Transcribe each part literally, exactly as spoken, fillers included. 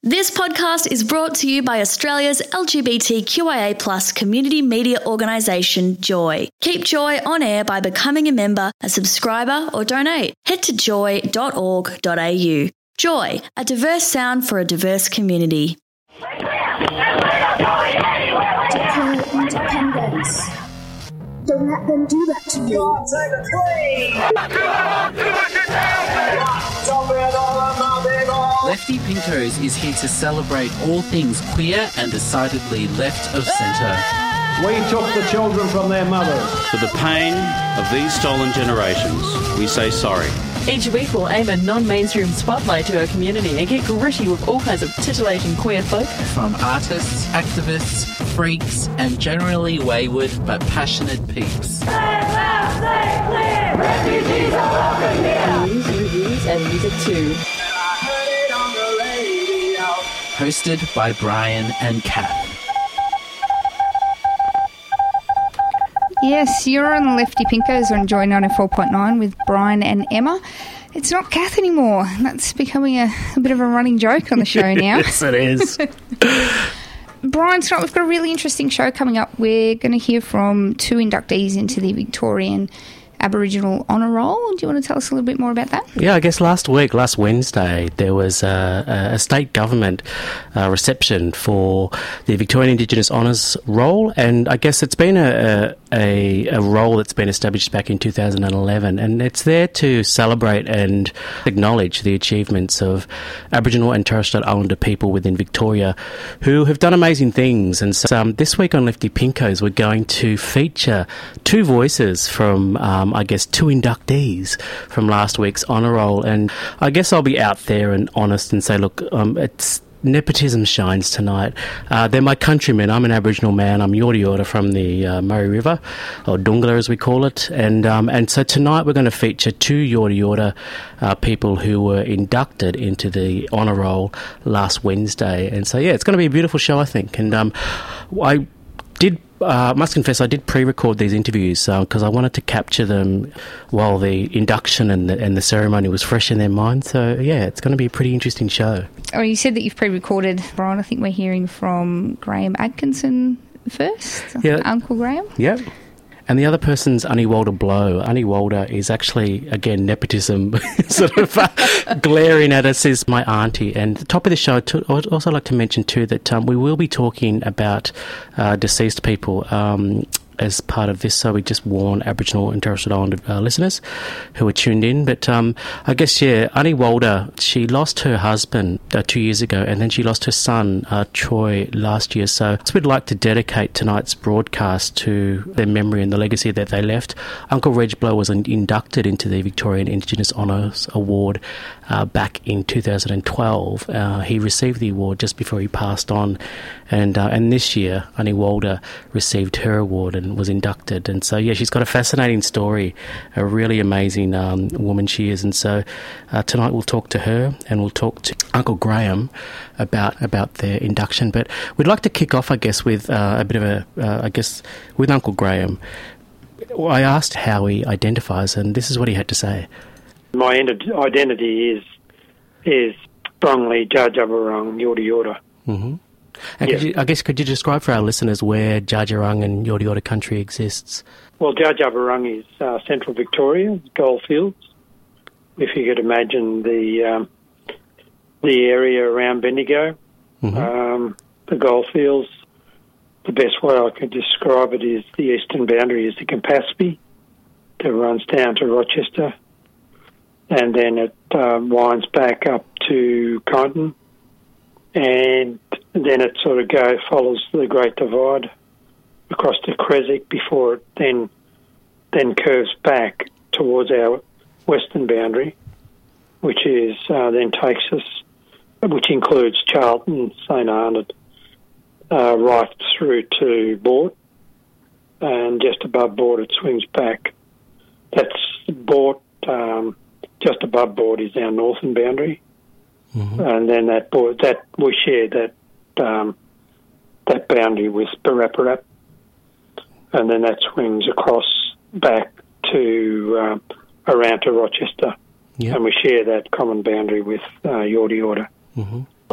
This podcast is brought to you by Australia's L G B T Q I A plus community media organisation, Joy. Keep Joy on air by becoming a member, a subscriber or donate. Head to joy dot org dot a u. Joy, a diverse sound for a diverse community. Declare independence. Don't let them do that to you. Lefty Pinkos is here to celebrate all things queer and decidedly left of centre. We took the children from their mothers. For the pain of these stolen generations, we say sorry. Each week we'll aim a non-mainstream spotlight to our community and get gritty with all kinds of titillating queer folk. From artists, activists, freaks, and generally wayward but passionate peeps. Say loud, say clear, refugees are welcome here. News, reviews, and music too. Hosted by Brian and Kath. Yes, you're on Lefty Pinkos on Joy ninety-four point nine with Brian and Emma. It's not Kath anymore. That's becoming a, a bit of a running joke on the show now. Yes, it is. Brian, tonight we've got a really interesting show coming up. We're going to hear from two inductees into the Victorian Aboriginal Honour Roll. Do you want to tell us a little bit more about that? Yeah, I guess last week, last Wednesday, there was a, a state government uh, reception for the Victorian Indigenous Honours Roll, and I guess it's been a, a, a role that's been established back in two thousand eleven, and it's there to celebrate and acknowledge the achievements of Aboriginal and Torres Strait Islander people within Victoria who have done amazing things. And so um, this week on Lefty Pinkos, we're going to feature two voices from um, I guess, two inductees from last week's honour roll. And I guess I'll be out there and honest and say, look, um, it's nepotism shines tonight. Uh, they're my countrymen. I'm an Aboriginal man. I'm Yorta Yorta from the uh, Murray River, or Dungala as we call it. And um, and so tonight we're going to feature two Yorta Yorta uh, people who were inducted into the honour roll last Wednesday. And so, yeah, it's going to be a beautiful show, I think. And um, I did I uh, must confess I did pre-record these interviews because uh, I wanted to capture them while the induction and the, and the ceremony was fresh in their mind. So, yeah, it's going to be a pretty interesting show. Oh, you said that you've pre-recorded, Brian. I think we're hearing from Graham Atkinson first. Yeah. Uncle Graham. Yep. And the other person's Annie Walder Blow. Annie Walder is actually, again, nepotism sort of uh, glaring at us, is my auntie. And at the top of the show, to, I'd also like to mention too that um, we will be talking about uh, deceased people um, as part of this, so we just warn Aboriginal and Torres Strait Islander uh, listeners who are tuned in. But um, I guess, yeah, Annie Walder, she lost her husband uh, two years ago, and then she lost her son, uh, Troy, last year. So, so we'd like to dedicate tonight's broadcast to their memory and the legacy that they left. Uncle Reg Blow was in- inducted into the Victorian Indigenous Honours Award uh, back in two thousand twelve. Uh, he received the award just before he passed on, and uh, and this year, Annie Walder received her award and was inducted. And so, yeah, she's got a fascinating story, a really amazing um, woman she is. And so uh, tonight we'll talk to her and we'll talk to Uncle Graham about about their induction. But we'd like to kick off, I guess, with uh, a bit of a, uh, I guess, with Uncle Graham. I asked how he identifies, and this is what he had to say. My identity is is strongly Dja Dja Wurrung, Yorta Yorta. Mm-hmm. And yeah. could you, I guess, could you describe for our listeners where Dja Dja Wurrung and Yorta Yorta country exists? Well, Dja Dja Wurrung is uh, central Victoria, Goldfields. If you could imagine the um, the area around Bendigo, mm-hmm. um, the Goldfields. The best way I could describe it is the eastern boundary is the Campaspe that runs down to Rochester, and then it uh, winds back up to Kyneton, and then it sort of go follows the Great Divide across to Creswick before it then then curves back towards our western boundary, which is uh, then takes us, which includes Charlton, St Arnaud, uh, right through to Boort, and just above Boort it swings back. That's Boort. Um, just above Boort is our northern boundary, mm-hmm. and then that Boort, that we share that um, that boundary with Barapparat, and then that swings across back to um, around to Rochester, yep. and we share that common boundary with uh, Yorta Yorta. Mm-hmm.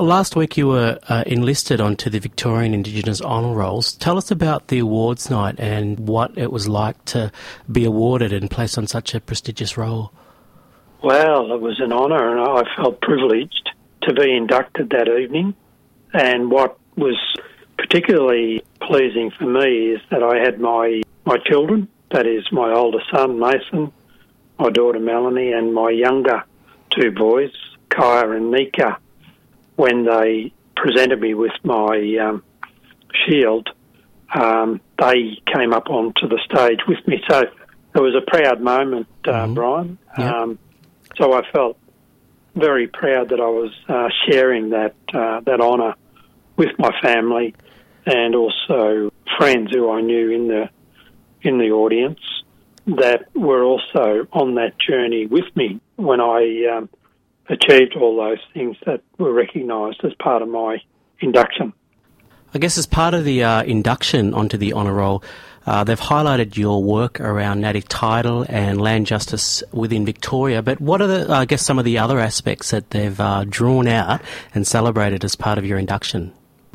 last week you were uh, enlisted onto the Victorian Indigenous Honour Rolls. Tell us about the awards night and what it was like to be awarded and placed on such a prestigious role. Well, it was an honour, and I felt privileged to be inducted that evening. And what was particularly pleasing for me is that I had my, my children, that is my older son, Mason, my daughter, Melanie, and my younger two boys, Kaya and Nika, when they presented me with my um, shield, um, they came up onto the stage with me. So it was a proud moment, uh, mm-hmm. Brian. Yep. Um, so I felt very proud that I was uh, sharing that uh, that honour with my family and also friends who I knew in the in the audience that were also on that journey with me when I um, achieved all those things that were recognised as part of my induction. I guess as part of the uh, induction onto the Honour Roll, uh, they've highlighted your work around native title and land justice within Victoria, but what are, the, I guess, some of the other aspects that they've uh, drawn out and celebrated as part of your induction?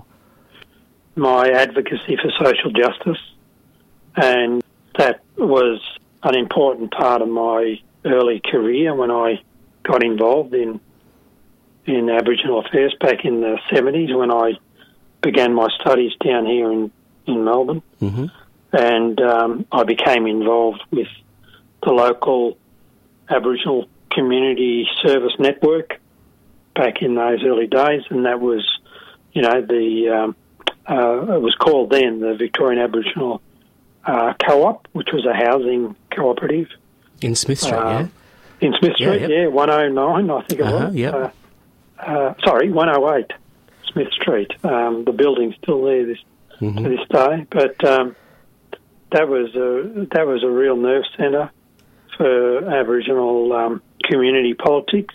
My advocacy for social justice, and that was an important part of my early career when I got involved in in Aboriginal affairs back in the seventies when I began my studies down here in, in Melbourne. Mm-hmm. And um, I became involved with the local Aboriginal Community Service Network back in those early days, and that was, you know, the um, uh, it was called then the Victorian Aboriginal uh, Co-op, which was a housing cooperative. In Smith Street, uh, yeah? In Smith Street, yeah, yep. yeah, one oh nine, I think it uh-huh, was. Yep. Uh, uh, sorry, one oh eight, Smith Street. Um, the building's still there this, mm-hmm. to this day, but um, that was a that was a real nerve centre for Aboriginal um, community politics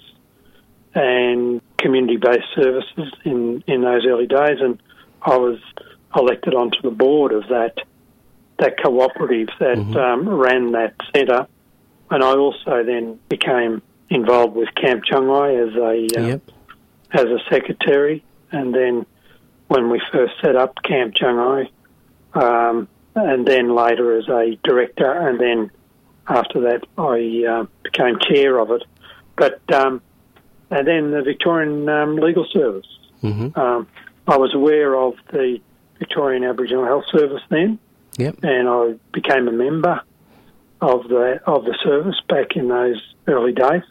and community-based services in, in those early days, and I was elected onto the board of that that cooperative that mm-hmm. um, ran that centre. And I also then became involved with Camp Jungai as a uh, yep. as a secretary, and then when we first set up Camp Jungai, um, and then later as a director, and then after that I uh, became chair of it. But um, and then the Victorian um, Legal Service. Mm-hmm. Um, I was aware of the Victorian Aboriginal Health Service then, yep. and I became a member of the of the service back in those early days,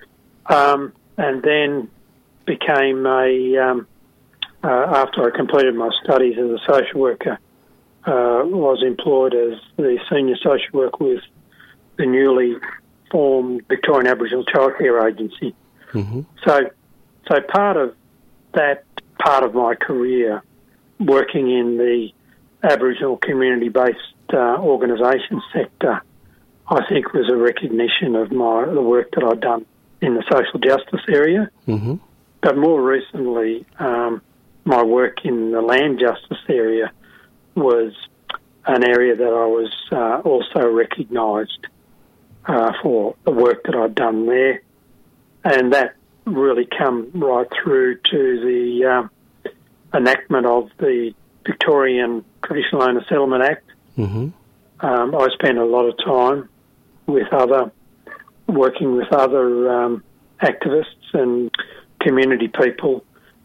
um, and then became a um, uh, after I completed my studies as a social worker, uh, was employed as the senior social worker with the newly formed Victorian Aboriginal Childcare Agency. Mm-hmm. So, so part of that part of my career, working in the Aboriginal community-based uh, organisation sector, I think was a recognition of my the work that I'd done in the social justice area. Mm-hmm. But more recently, um, my work in the land justice area was an area that I was uh, also recognised uh, for the work that I'd done there. And that really come right through to the um, enactment of the Victorian Traditional Owner Settlement Act. Mm-hmm. Um, I spent a lot of time with other, working with other um, activists and community people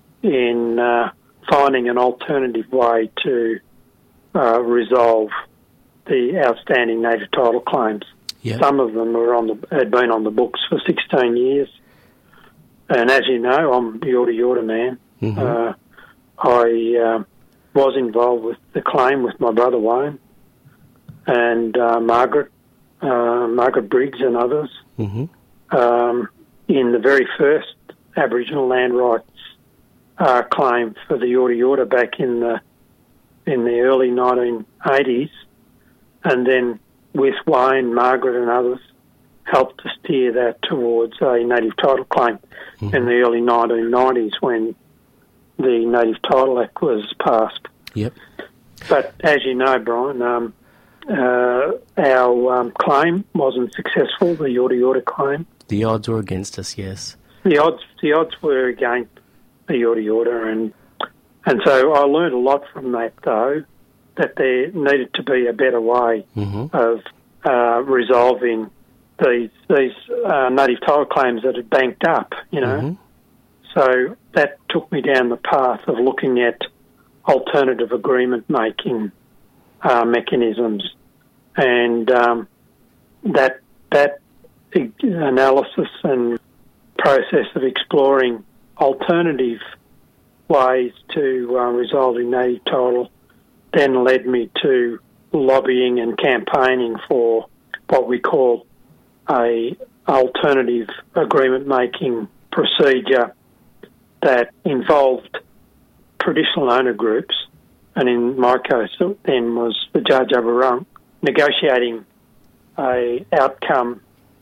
in uh, finding an alternative way to uh, resolve the outstanding native title claims. Yeah. Some of them were on the, had been on the books for sixteen years. And as you know, I'm the Yorta Yorta man. Mm-hmm. Uh, I uh, was involved with the claim with my brother Wayne and uh, Margaret, uh, Margaret Briggs and others, mm-hmm. um, in the very first Aboriginal land rights uh, claim for the Yorta Yorta back in the in the early nineteen eighties, and then with Wayne, Margaret and others, helped to steer that towards a native title claim mm-hmm. in the early nineteen nineties when the Native Title Act was passed. Yep. But as you know, Brian, um, uh, our um, claim wasn't successful, the Yorta Yorta claim. The odds were against us, yes. The odds the odds were against the Yorta Yorta, and and so I learned a lot from that, though, that there needed to be a better way mm-hmm. of uh, resolving these these uh, native title claims that had banked up, you know. Mm-hmm. So that took me down the path of looking at alternative agreement making uh, mechanisms, and um, that that analysis and process of exploring alternative ways to uh, resolving native title then led me to lobbying and campaigning for what we call a alternative agreement making procedure that involved traditional owner groups, and in my case then was the Dja-Dja Wurrung, negotiating a outcome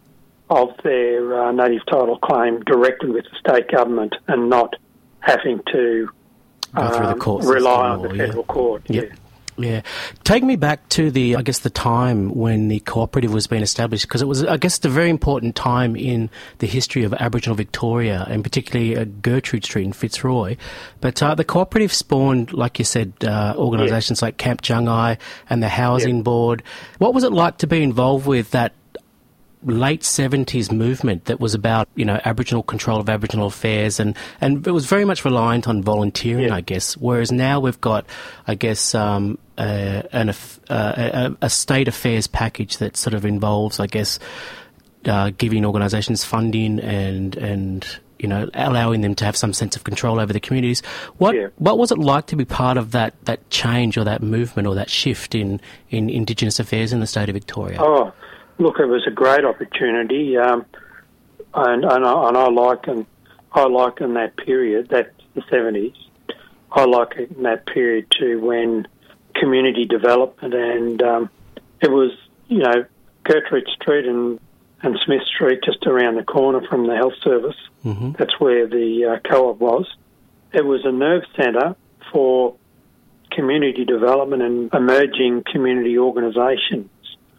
of their uh, native title claim directly with the state government and not having to Go through the um, court rely on or, the federal yeah. court. Yep. Yeah. Yeah. Take me back to the, I guess, the time when the cooperative was being established, because it was, I guess, a very important time in the history of Aboriginal Victoria, and particularly uh, Gertrude Street in Fitzroy. But uh, the cooperative spawned, like you said, uh, organisations yeah. like Camp Jungai and the Housing yeah. Board. What was it like to be involved with that late seventies movement that was about, you know, Aboriginal control of Aboriginal affairs, and, and it was very much reliant on volunteering, yeah. I guess, whereas now we've got, I guess, um, uh, an, uh, a, a state affairs package that sort of involves, I guess, uh, giving organisations funding and, and, you know, allowing them to have some sense of control over the communities. What yeah. what was it like to be part of that, that change or that movement or that shift in, in Indigenous affairs in the state of Victoria? Oh, look, it was a great opportunity, um, and, and, I, and I liken I liken that period, that's the seventies. I liken that period to when community development, and um, it was, you know, Gertrude Street and, and Smith Street just around the corner from the health service. Mm-hmm. That's where the uh, co-op was. It was a nerve centre for community development and emerging community organisations.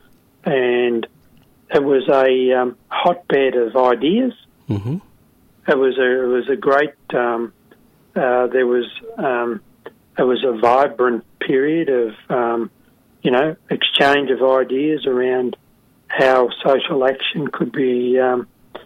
And it was a um, hotbed of ideas. Mm-hmm. It was a it was a great. Um, uh, there was um, it was a vibrant period of um, you know exchange of ideas around how social action could be um,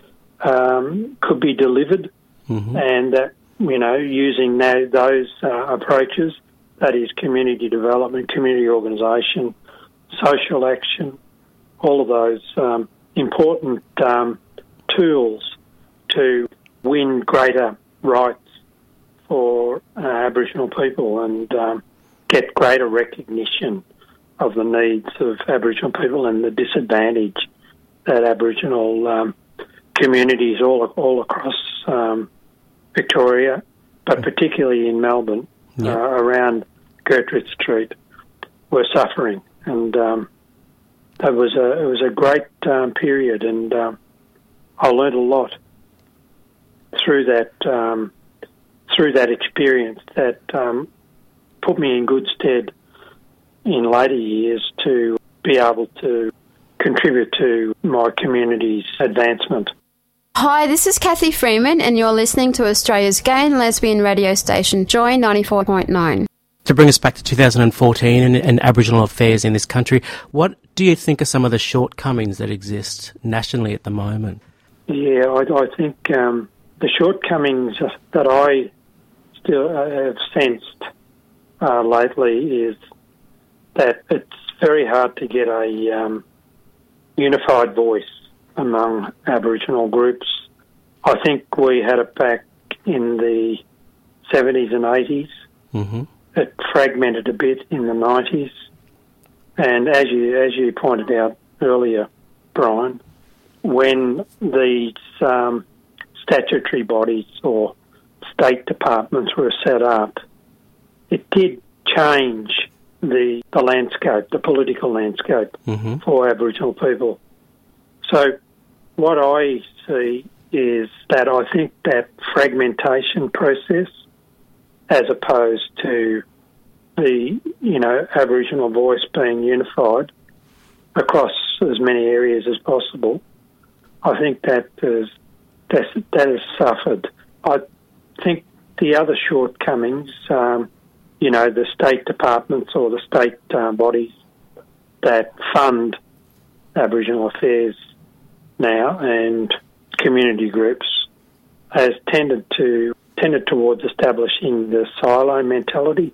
um, could be delivered, mm-hmm. and that you know using that, those uh, approaches, that is community development, community organisation, social action. All of those um, important um, tools to win greater rights for uh, Aboriginal people and um, get greater recognition of the needs of Aboriginal people and the disadvantage that Aboriginal um, communities all all across um, Victoria, but particularly in Melbourne, yeah. uh, around Gertrude Street, were suffering. And um, It was a it was a great um, period, and um, I learned a lot through that um, through that experience that um, put me in good stead in later years to be able to contribute to my community's advancement. Hi, this is Kathy Freeman, and you're listening to Australia's gay and lesbian radio station, Joy ninety-four point nine. To bring us back to two thousand fourteen and, and Aboriginal affairs in this country, what do you think are some of the shortcomings that exist nationally at the moment? Yeah, I, I think um, the shortcomings that I still uh, have sensed uh, lately is that it's very hard to get a um, unified voice among Aboriginal groups. I think we had it back in the seventies and eighties. Mm-hmm. It fragmented a bit in the nineties, and as you as you pointed out earlier, Brian, when these um, statutory bodies or state departments were set up, it did change the the landscape, the political landscape mm-hmm. for Aboriginal people. So what I see is that I think that fragmentation process, as opposed to the, you know, Aboriginal voice being unified across as many areas as possible, I think that is, that has suffered. I think the other shortcomings, um, you know, the state departments or the state uh, bodies that fund Aboriginal affairs now and community groups has tended to tended towards establishing the silo mentality,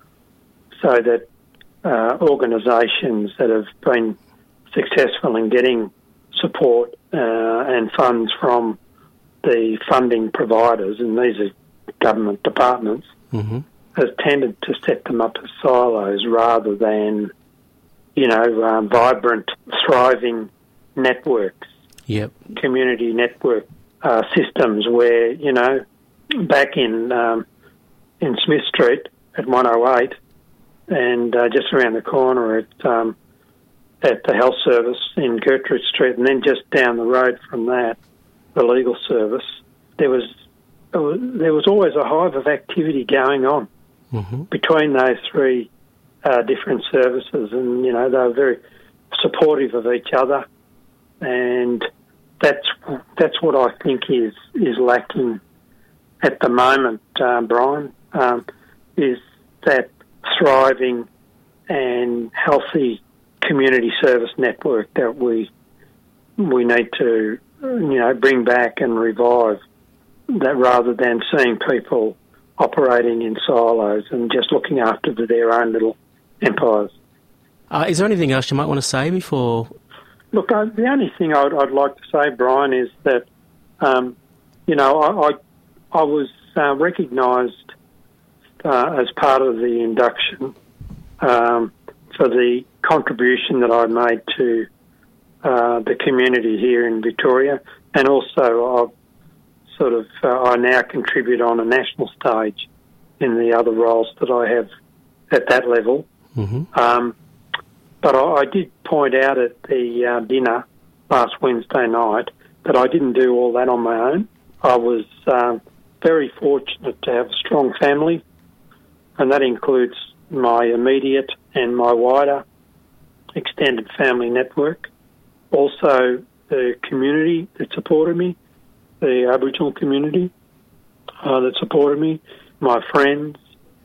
so that uh, organisations that have been successful in getting support uh, and funds from the funding providers, and these are government departments, mm-hmm. has tended to set them up as silos rather than, you know, um, vibrant, thriving networks, yep. community network uh, systems where, you know, back in um, in Smith Street at one oh eight and uh, just around the corner at um, at the health service in Gertrude Street, and then just down the road from that, the legal service, there was there was always a hive of activity going on mm-hmm. between those three uh, different services, and you know they were very supportive of each other, and that's that's what I think is is lacking at the moment, uh, Brian, um, is that thriving and healthy community service network that we we need to, you know, bring back and revive, that rather than seeing people operating in silos and just looking after their own little empires. Uh, is there anything else you might want to say before? Look, I, the only thing I'd, I'd like to say, Brian, is that, um, you know, I, I, I was uh, recognised uh, as part of the induction um, for the contribution that I made to uh, the community here in Victoria, and also I sort of uh, I now contribute on a national stage in the other roles that I have at that level. Mm-hmm. Um, but I, I did point out at the uh, dinner last Wednesday night that I didn't do all that on my own. I was uh, very fortunate to have a strong family, and that includes my immediate and my wider extended family network. Also, the community that supported me, the Aboriginal community uh, that supported me, my friends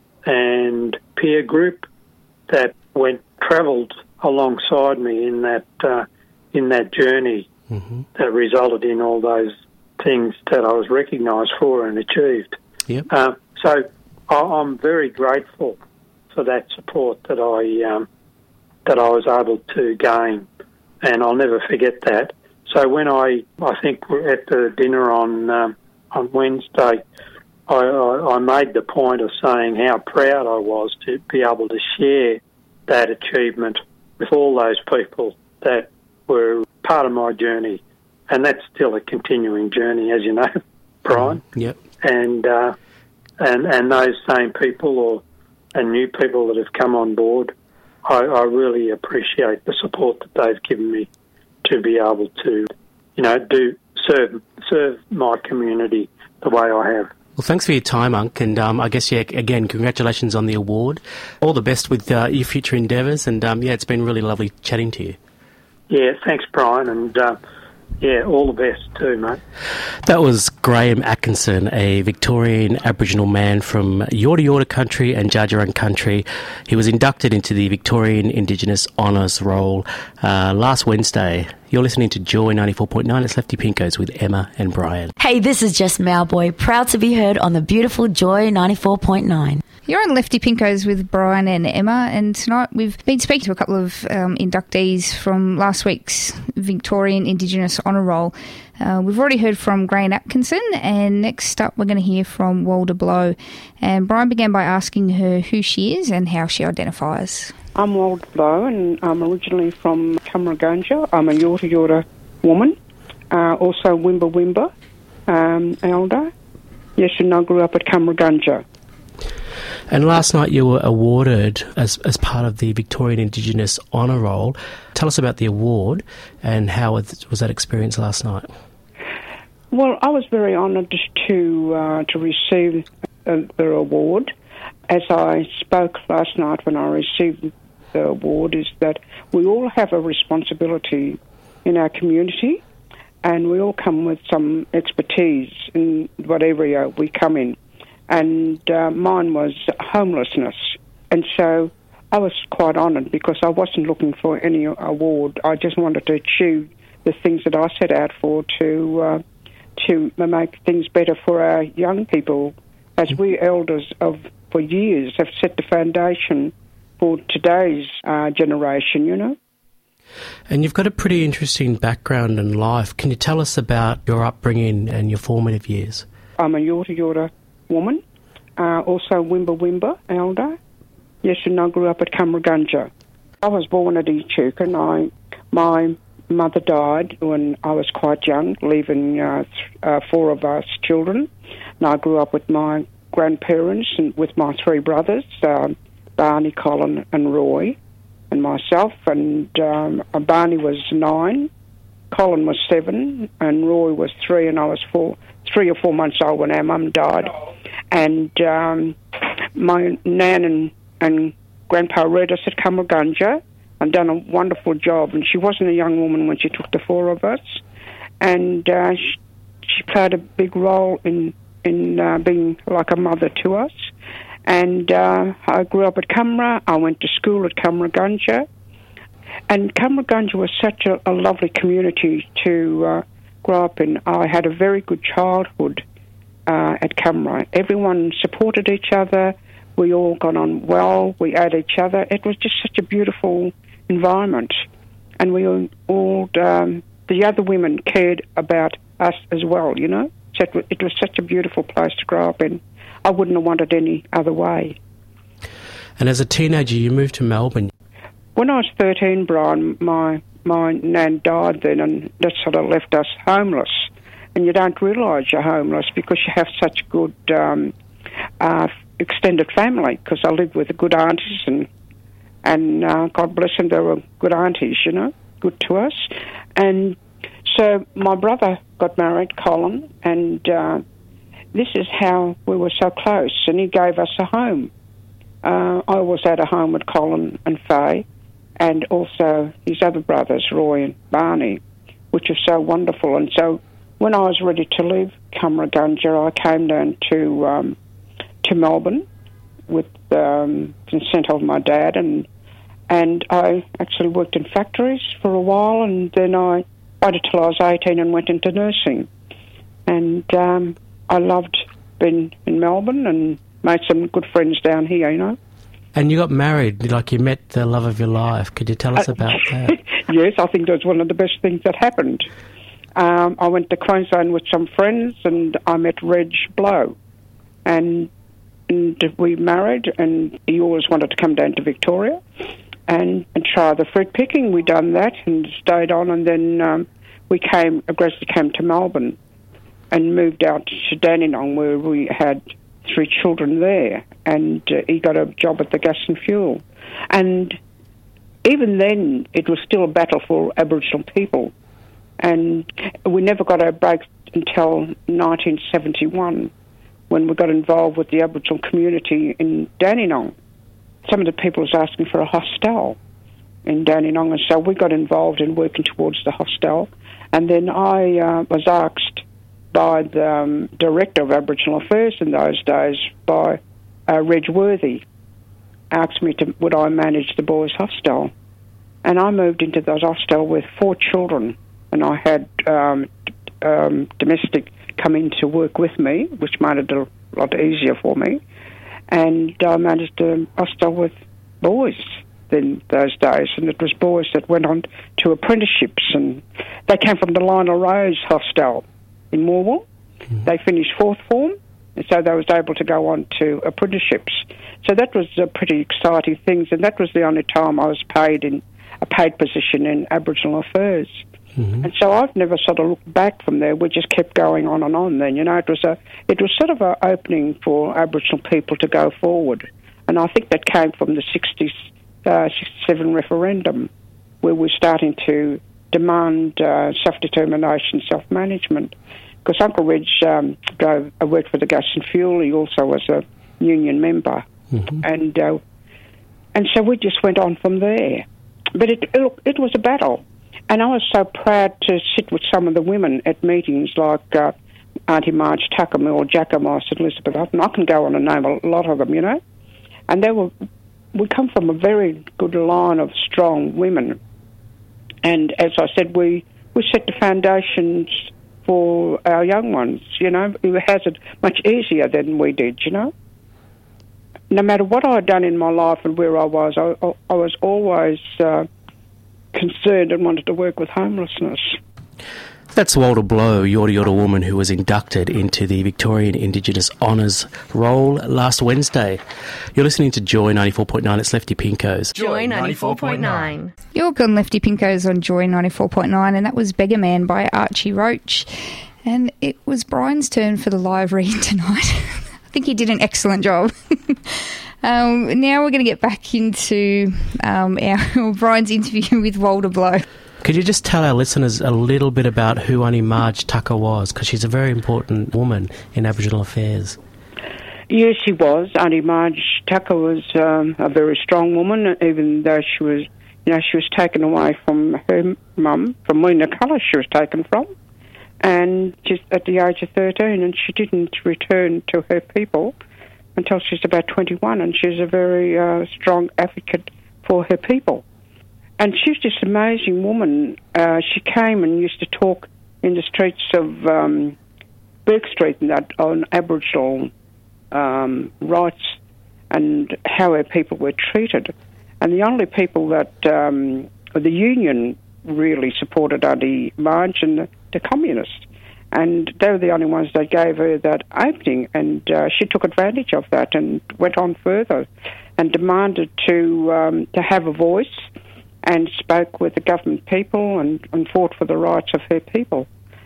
and peer group that went travelled alongside me in that uh, in that journey mm-hmm. that resulted in all those things that I was recognised for and achieved. Yep. Uh, so I, I'm very grateful for that support that I um, that I was able to gain, and I'll never forget that. So when I, I think at the dinner on um, on Wednesday, I, I, I made the point of saying how proud I was to be able to share that achievement with all those people that were part of my journey, and that's still a continuing journey, as you know, Brian. Mm, yep. And uh, and and those same people or and new people that have come on board, I, I really appreciate the support that they've given me to be able to, you know, do serve serve my community the way I have. Well, thanks for your time, Unc, and um, I guess, yeah, again, congratulations on the award. All the best with uh, your future endeavours, and um, yeah, it's been really lovely chatting to you. Yeah, thanks, Brian, and uh, yeah, all the best too, mate. That was Graham Atkinson, a Victorian Aboriginal man from Yorta Yorta country and Dja Dja Wurrung country. He was inducted into the Victorian Indigenous Honours Roll uh, last Wednesday. You're listening to Joy ninety-four point nine. It's Lefty Pinkos with Emma and Brian. Hey, this is Jess Mowboy, proud to be heard on the beautiful Joy ninety-four point nine. You're on Lefty Pinkos with Brian and Emma, and tonight we've been speaking to a couple of um, inductees from last week's Victorian Indigenous Honour Roll. Uh, we've already heard from Graham Atkinson, and next up we're going to hear from Walda Blow. And Brian began by asking her who she is and how she identifies. I'm Walda Blow, and I'm originally from Cummeragunja. I'm a Yorta Yorta woman, uh, also Wimba Wimba um, elder. Yes, and I grew up at Cummeragunja. And last night you were awarded as as part of the Victorian Indigenous Honour Roll. Tell us about the award and how was that experience last night? Well, I was very honoured to uh, to receive uh, the award. As I spoke last night when I received the award, is that we all have a responsibility in our community, and we all come with some expertise in whatever area we come in. and uh, mine was homelessness. And so I was quite honoured because I wasn't looking for any award. I just wanted to achieve the things that I set out for to uh, to make things better for our young people, as we elders of for years have set the foundation for today's uh, generation, you know. And you've got a pretty interesting background in life. Can you tell us about your upbringing and your formative years? I'm a Yorta Yorta woman, uh, also Wimba Wimba elder. Yes, and I grew up at Cumragunja. I was born at Echuca, and I, my mother died when I was quite young, leaving uh, th- uh, four of us children. And I grew up with my grandparents and with my three brothers, um, Barney, Colin and Roy, and myself. And um, Barney was nine, Colin was seven, and Roy was three, and I was four, three or four months old when our mum died. And um, my nan and, and Grandpa read us at Cumragunja and done a wonderful job. And she wasn't a young woman when she took the four of us. And uh, she, she played a big role in, in uh, being like a mother to us. And uh, I grew up at Cumra. I went to school at Cumragunja. And Cumragunja was such a, a lovely community to uh, grow up in. I had a very good childhood uh, at Cumra. Everyone supported each other. We all got on well. We ate each other. It was just such a beautiful environment. And we all, all um, the other women cared about us as well, you know. So it, it was such a beautiful place to grow up in. I wouldn't have wanted any other way. And as a teenager, you moved to Melbourne. When I was thirteen, Brian, my, my nan died then, and that sort of left us homeless. And you don't realise you're homeless because you have such good um, uh, extended family, because I lived with good aunties, and and uh, God bless them, they were good aunties, you know, good to us. And so my brother got married, Colin, and uh, this is how we were so close, and he gave us a home. Uh, I was at a home with Colin and Faye, and also his other brothers, Roy and Barney, which was so wonderful. And so when I was ready to leave Cumragunja, I came down to um, to Melbourne with um, consent of my dad, and and I actually worked in factories for a while, and then I waited till I was eighteen and went into nursing. And um, I loved being in Melbourne and made some good friends down here, you know. And you got married, like you met the love of your life. Could you tell us uh, about that? Yes, I think that was one of the best things that happened. Um, I went to Queensland with some friends, and I met Reg Blow. And, and we married, and he always wanted to come down to Victoria and, and try the fruit picking. We done that and stayed on, and then um, we came, aggressively came to Melbourne and moved out to Dandenong, where we had three children there, and uh, he got a job at the Gas and Fuel. And even then, it was still a battle for Aboriginal people, and we never got our break until nineteen seventy-one, when we got involved with the Aboriginal community in Dandenong. Some of the people was asking for a hostel in Dandenong, and so we got involved in working towards the hostel. And then I uh, was asked by the um, Director of Aboriginal Affairs in those days, by uh, Reg Worthy, asked me to would I manage the boys' hostel. And I moved into that hostel with four children, and I had um, um, domestic come in to work with me, which made it a lot easier for me. And I managed a hostel with boys in those days, and it was boys that went on to apprenticeships, and they came from the Lionel Rose hostel in Morwell. Mm-hmm. They finished fourth form, and so they was able to go on to apprenticeships. So that was a pretty exciting thing, and that was the only time I was paid in a paid position in Aboriginal Affairs. Mm-hmm. And so I've never sort of looked back from there. We just kept going on and on then. You know, it was a it was sort of an opening for Aboriginal people to go forward. And I think that came from the sixty, uh, sixty-seven referendum, where we're starting to demand uh, self-determination, self-management. Because Uncle Reg um, drove, uh, worked for the Gas and Fuel. He also was a union member. Mm-hmm. And uh, and so we just went on from there. But it, it, it was a battle. And I was so proud to sit with some of the women at meetings, like uh, Auntie Marge Tucker, or Jackamore, St Elizabeth Hutton. I can go on and name a lot of them, you know. And they were, we come from a very good line of strong women. And as I said, we, we set the foundations for our young ones, you know. Who has it much easier than we did, you know. No matter what I had done in my life and where I was, I, I, I was always uh, concerned and wanted to work with homelessness. That's Walter Blow, Yorta Yorta woman who was inducted into the Victorian Indigenous Honours Roll last Wednesday. You're listening to Joy ninety-four point nine. It's Lefty Pinkos. Joy ninety-four point nine. You're on Lefty Pinkos on Joy ninety-four point nine, and that was Beggar Man by Archie Roach. And it was Brian's turn for the live read tonight. I think he did an excellent job. um, now we're going to get back into um, our Brian's interview with Walter Blow. Could you just tell our listeners a little bit about who Auntie Marge Tucker was? Because she's a very important woman in Aboriginal affairs. Yes, she was. Auntie Marge Tucker was um, a very strong woman, even though she was, you know, she was taken away from her mum, from Moonacalla she was taken from, and just at the age of thirteen, and she didn't return to her people until she was about twenty-one, and she's a very uh, strong advocate for her people. And she was this amazing woman. Uh, she came and used to talk in the streets of um, Burke Street and that on Aboriginal um, rights and how her people were treated. And the only people that um, the union really supported Auntie Marge and the, the communists. And they were the only ones that gave her that opening. And uh, she took advantage of that and went on further and demanded to um, to have a voice, and spoke with the government people and, and fought for the rights of her people.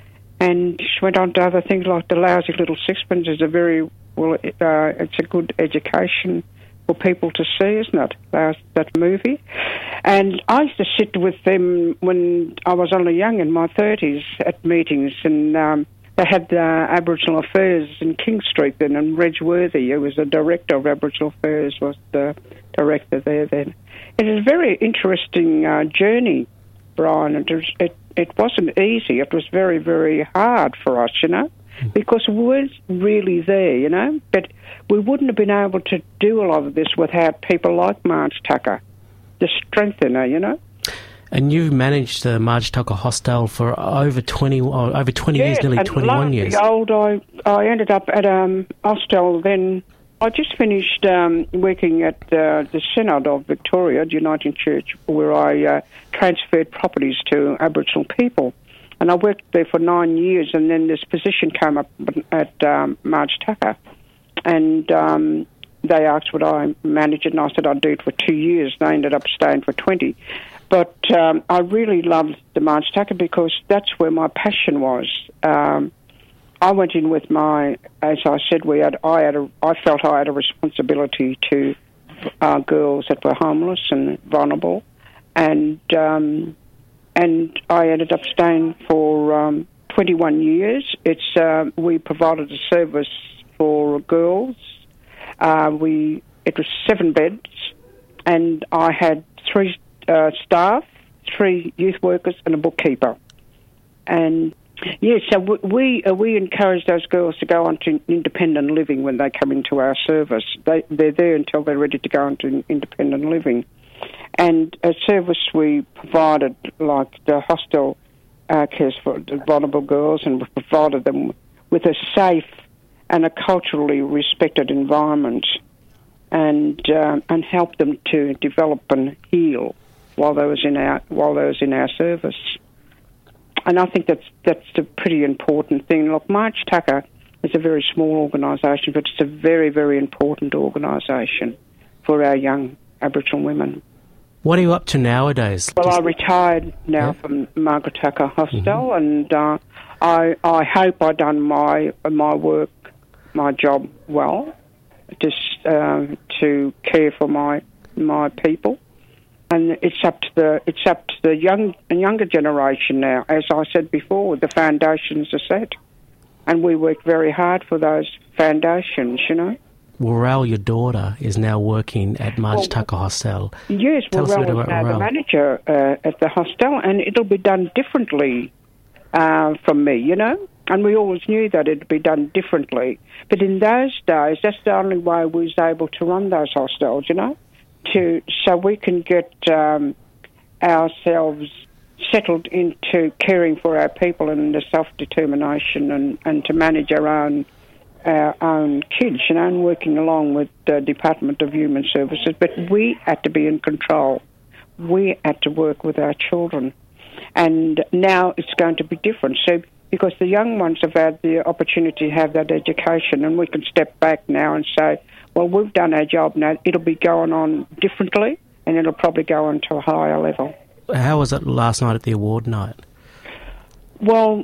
And she went on to other things like The Lousy Little Sixpence is a very, well, uh, it's a good education for people to see, isn't it, that, that movie? And I used to sit with them when I was only young, in my thirties, at meetings, and um, they had uh, Aboriginal Affairs in King Street then, and Reg Worthy, who was the director of Aboriginal Affairs, was the director there then. It was a very interesting uh, journey, Brian. It, was, it it wasn't easy. It was very, very hard for us, you know, because we weren't really there, you know. But we wouldn't have been able to do a lot of this without people like Marge Tucker, the strengthener, you know. And you've managed the Marge Tucker Hostel for over twenty, oh, over twenty yes, years, nearly and twenty-one years. Old, I I ended up at um hostel then. I just finished um, working at uh, the Synod of Victoria, the Uniting Church, where I uh, transferred properties to Aboriginal people. And I worked there for nine years, and then this position came up at um, Marge Tucker. And um, they asked would I manage it, and I said I'd do it for two years. They ended up staying for twenty. But um, I really loved the Marge Tucker because that's where my passion was. Um I went in with my, as I said, we had. I had. A, I felt I had a responsibility to uh, girls that were homeless and vulnerable, and um, and I ended up staying for um, twenty-one years. It's uh, we provided a service for girls. Uh, we it was seven beds, and I had three uh, staff, three youth workers, and a bookkeeper, and. Yes, so we uh, we encourage those girls to go on to independent living when they come into our service. They, they're there until they're ready to go into independent living. And a service we provided, like the hostel uh, cares for the vulnerable girls, and we provided them with a safe and a culturally respected environment, and uh, and helped them to develop and heal while they was in our while they was in our service. And I think that's that's a pretty important thing. Look, Marge Tucker is a very small organisation, but it's a very, very important organisation for our young Aboriginal women. What are you up to nowadays? Well, I retired now yeah. from Margaret Tucker Hostel, mm-hmm. and uh, I I hope I've done my my work, my job well, just uh, to care for my my people. And it's up to the it's up to the young younger generation now. As I said before, the foundations are set, and we work very hard for those foundations. You know. Warrell, your daughter, is now working at Marge well, Tucker Hostel. Yes, Tell Warrell is now Warrell. the manager uh, at the hostel, and it'll be done differently uh, from me. You know, And we always knew that it'd be done differently. But in those days, that's the only way we was able to run those hostels, you know, to so we can get um, ourselves settled into caring for our people and the self-determination and, and to manage our own our own kids, you know, and working along with the Department of Human Services. But we had to be in control. We had to work with our children. And now it's going to be different. So because the young ones have had the opportunity to have that education, and we can step back now and say, well, we've done our job now. It'll be going on differently, and it'll probably go on to a higher level. How was it last night at the award night? Well,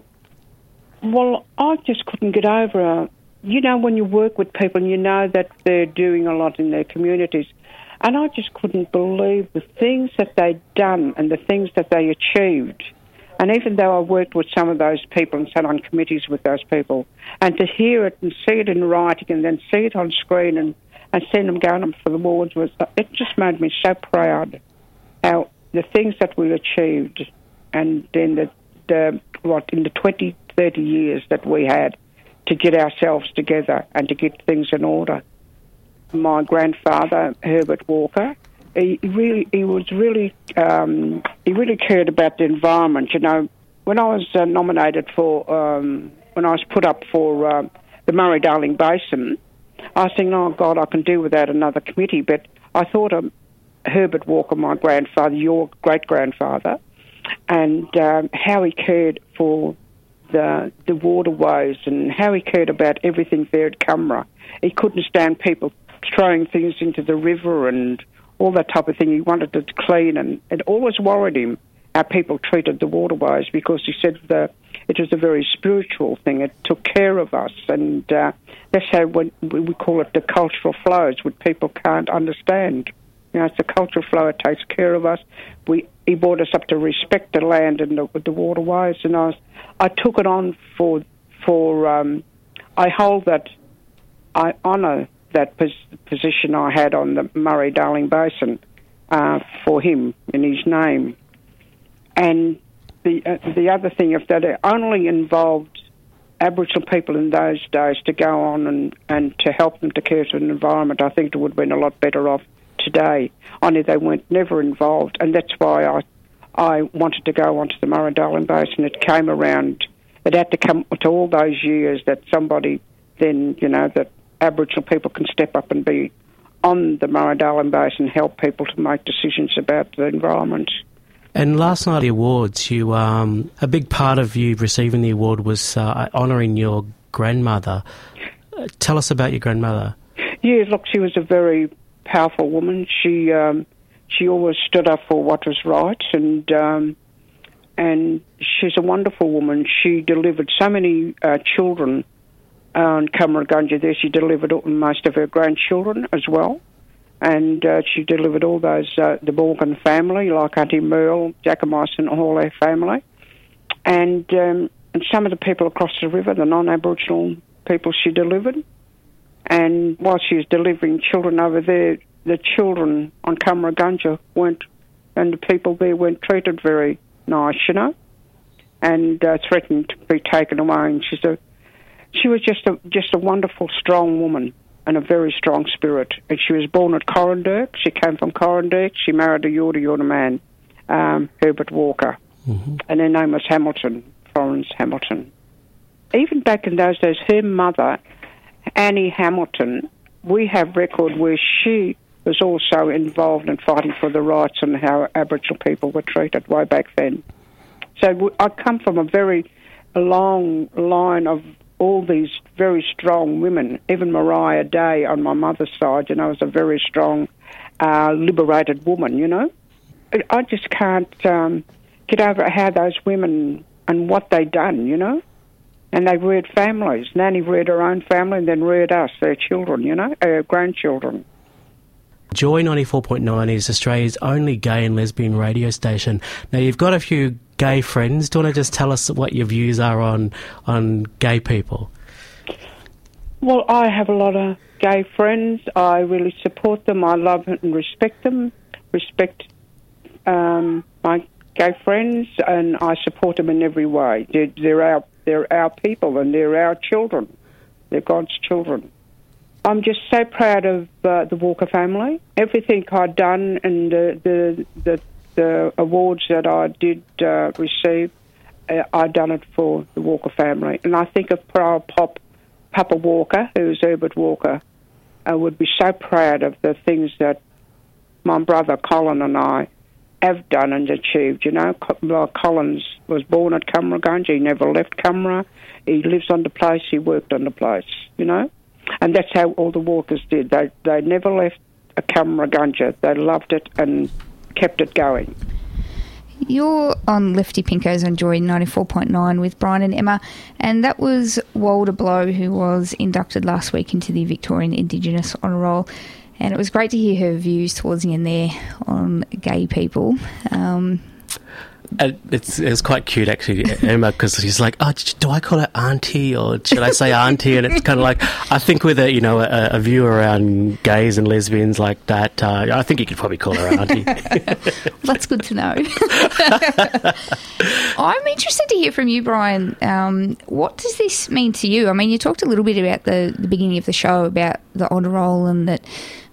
well, I just couldn't get over, uh, you know, when you work with people and you know that they're doing a lot in their communities, and I just couldn't believe the things that they'd done and the things that they achieved. And even though I worked with some of those people and sat on committees with those people, and to hear it and see it in writing and then see it on screen and, and see them going up for the awards, was, it just made me so proud how the things that we achieved, and then the, the what in the twenty, thirty years that we had to get ourselves together and to get things in order. My grandfather, Herbert Walker, he really, he was really, um, he really cared about the environment. You know, when I was uh, nominated for, um, when I was put up for uh, the Murray-Darling Basin, I was thinking, oh God, I can do without another committee. But I thought of Herbert Walker, my grandfather, your great-grandfather, and um, how he cared for the the waterways and how he cared about everything there at Cumra. He couldn't stand people throwing things into the river and all that type of thing. He wanted it clean, and it always worried him how people treated the waterways, because he said the, it was a very spiritual thing. It took care of us, and uh, that's how when we call it the cultural flows, which people can't understand. You know, it's a cultural flow. It takes care of us. We he brought us up to respect the land and the, the waterways, and I was, I took it on for for um, I hold that I honour that pos- position I had on the Murray-Darling Basin uh, for him in his name. And the uh, the other thing, if that only involved Aboriginal people in those days to go on and, and to help them to care for the environment, I think it would have been a lot better off today. Only they weren't never involved, and that's why I I wanted to go onto the Murray-Darling Basin. It came around. It had to come to all those years that somebody then, you know, that Aboriginal people can step up and be on the Murray-Darling Basin and help people to make decisions about the environment. And last night, the awards, you um, a big part of you receiving the award was uh, honouring your grandmother. Uh, tell us about your grandmother. Yeah, look, she was a very powerful woman. She um, she always stood up for what was right, and um, and she's a wonderful woman. She delivered so many uh, children on Cumra-Gunga there. She delivered most of her grandchildren as well. And uh, she delivered all those, uh, the Morgan family, like Auntie Merle, Jackamais and all their family. And, um, and some of the people across the river, the non-Aboriginal people she delivered. And while she was delivering children over there, the children on Cumra-Gunga weren't, and the people there weren't treated very nice, you know, and uh, threatened to be taken away. And she's a, she was just a, just a wonderful, strong woman, and a very strong spirit. And she was born at Corranderk. She came from Corranderk. She married a Yorta Yorta man, um, Herbert Walker. Mm-hmm. And her name was Hamilton, Florence Hamilton. Even back in those days, her mother, Annie Hamilton, we have record where she was also involved in fighting for the rights and how Aboriginal people were treated way back then. So I come from a very long line of all these very strong women. Even Mariah Day on my mother's side, you know, was a very strong, uh, liberated woman, you know. I just can't um, get over how those women and what they done, you know. And they reared families. Nanny reared her own family and then reared us, their children, you know, her grandchildren. Joy ninety-four point nine is Australia's only gay and lesbian radio station. Now, you've got a few gay friends. Do you want to just tell us what your views are on on gay people? Well, I have a lot of gay friends. I really support them. I love and respect them, respect um, my gay friends, and I support them in every way. They're, they're our they're our people and they're our children. They're God's children. I'm just so proud of uh, the Walker family. Everything I'd done and the the, the, the awards that I did uh, receive, uh, I'd done it for the Walker family. And I think of our Pop, Papa Walker, who's Herbert Walker, I would be so proud of the things that my brother Colin and I have done and achieved. You know, Collins was born at Cumragunja. He never left Cumra. He lives on the place. He worked on the place, you know. And that's how all the Walkers did. They they never left a Cumragunja. They loved it and kept it going. You're on Lefty Pinkos on Joy ninety-four point nine with Brian and Emma, and that was Walter Blow, who was inducted last week into the Victorian Indigenous Honour Roll. And it was great to hear her views towards the end there on gay people. Um, Uh, it's it's quite cute actually, Emma, because she's like, oh, do I call her auntie or should I say auntie? And it's kind of like, I think with a you know a, a view around gays and lesbians like that, uh, I think you could probably call her auntie. Well, that's good to know. I'm interested to hear from you, Brian. Um, what does this mean to you? I mean, you talked a little bit about the, the beginning of the show about the honour roll and that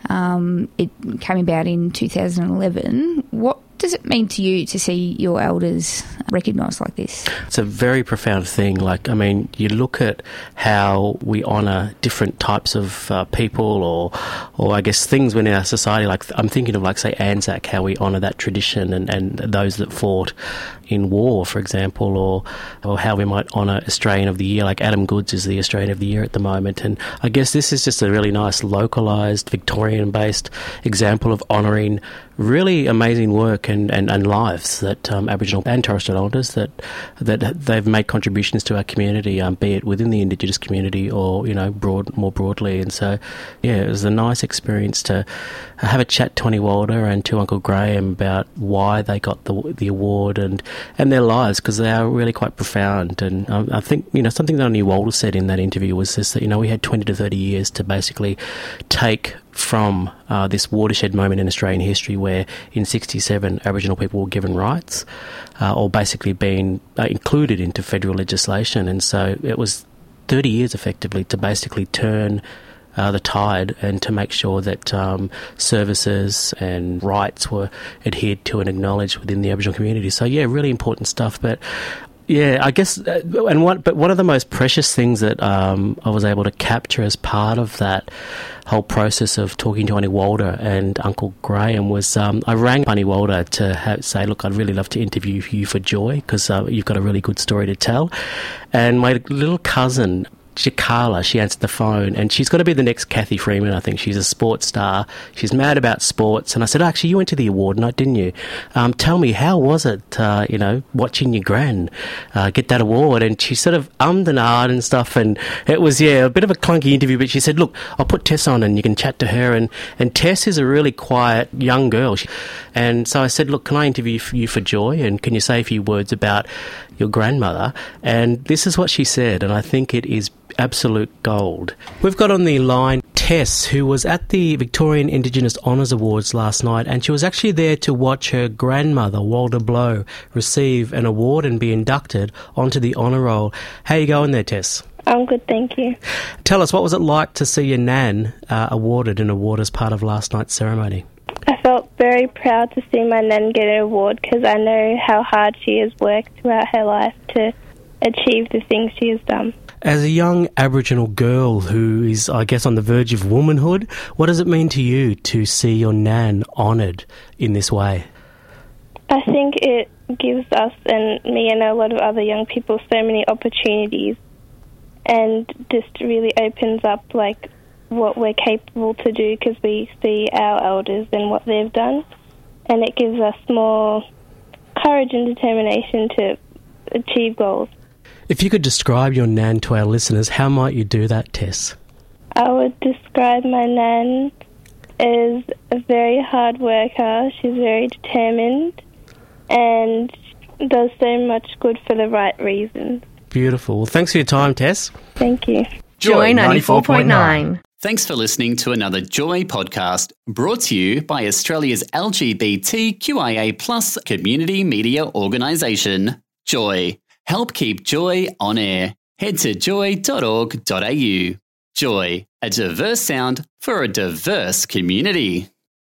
um, it came about in two thousand eleven. What does it mean to you to see your elders recognised like this? It's a very profound thing. Like, I mean, you look at how we honour different types of uh, people or, or I guess things within our society. Like, I'm thinking of, like, say, Anzac, how we honour that tradition and, and those that fought in war, for example, or or how we might honour Australian of the Year, like Adam Goodes is the Australian of the Year at the moment. And I guess this is just a really nice localised, Victorian-based example of honouring really amazing work and, and, and lives that um, Aboriginal and Torres Strait Islanders that that they've made contributions to our community, um, be it within the Indigenous community or, you know, broad more broadly. And so, yeah, it was a nice experience to have a chat to Annie Walder and to Uncle Graham about why they got the the award and, and their lives, because they are really quite profound. And um, I think, you know, something that Annie Walder said in that interview was this, that, you know, we had twenty to thirty years to basically take from uh, this watershed moment in Australian history where in sixty-seven Aboriginal people were given rights uh, or basically being uh, included into federal legislation. And so it was thirty years effectively to basically turn Uh, the tide and to make sure that um, services and rights were adhered to and acknowledged within the Aboriginal community. So, yeah, really important stuff. But, yeah, I guess, uh, and what, but one of the most precious things that um, I was able to capture as part of that whole process of talking to Annie Walder and Uncle Graham was um, I rang Annie Walder to have, say, look, I'd really love to interview you for Joy because uh, you've got a really good story to tell. And my little cousin, Carla, she answered the phone, and she's got to be the next Cathy Freeman, I think. She's a sports star. She's mad about sports. And I said, oh, actually, you went to the award night, didn't you? Um, tell me, how was it, uh, you know, watching your gran uh, get that award? And she sort of ummed and ahed and stuff, and it was, yeah, a bit of a clunky interview, but she said, look, I'll put Tess on and you can chat to her. And, and Tess is a really quiet young girl. She, and so I said, look, can I interview you for Joy? And can you say a few words about your grandmother? And this is what she said, and I think it is absolute gold. We've got on the line Tess, who was at the Victorian Indigenous Honours Awards last night, and she was actually there to watch her grandmother, Walter Blow, receive an award and be inducted onto the honour roll. How are you going there, Tess? I'm good, thank you. Tell us, what was it like to see your nan uh, awarded an award as part of last night's ceremony? I felt very proud to see my nan get an award because I know how hard she has worked throughout her life to achieve the things she has done. As a young Aboriginal girl who is, I guess, on the verge of womanhood, what does it mean to you to see your nan honoured in this way? I think it gives us and me and a lot of other young people so many opportunities and just really opens up, like, what we're capable to do because we see our elders and what they've done, and it gives us more courage and determination to achieve goals. If you could describe your nan to our listeners, how might you do that, Tess? I would describe my nan as a very hard worker. She's very determined and does so much good for the right reasons. Beautiful. Well, thanks for your time, Tess. Thank you. Joy ninety-four point nine. Thanks for listening to another Joy podcast brought to you by Australia's L G B T Q I A plus community media organisation, Joy. Help keep Joy on air. Head to joy dot org dot a u. Joy, a diverse sound for a diverse community.